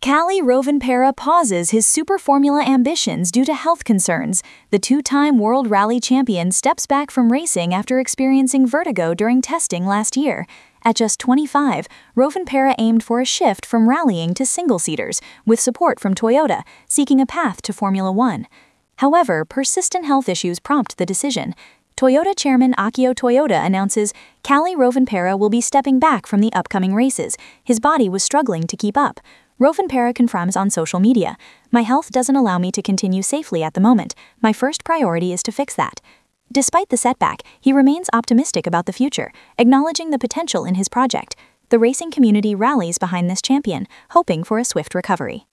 Kalle Rovanperä pauses his Super Formula ambitions due to health concerns. The two-time World Rally champion steps back from racing after experiencing vertigo during testing last year. At just 25, Rovanperä aimed for a shift from rallying to single-seaters, with support from Toyota, seeking a path to Formula One. However, persistent health issues prompt the decision. Toyota chairman Akio Toyoda announces Kalle Rovanperä will be stepping back from the upcoming races. His body was struggling to keep up. Rovanperä confirms on social media, "My health doesn't allow me to continue safely at the moment. My first priority is to fix that." Despite the setback, he remains optimistic about the future, acknowledging the potential in his project. The racing community rallies behind this champion, hoping for a swift recovery.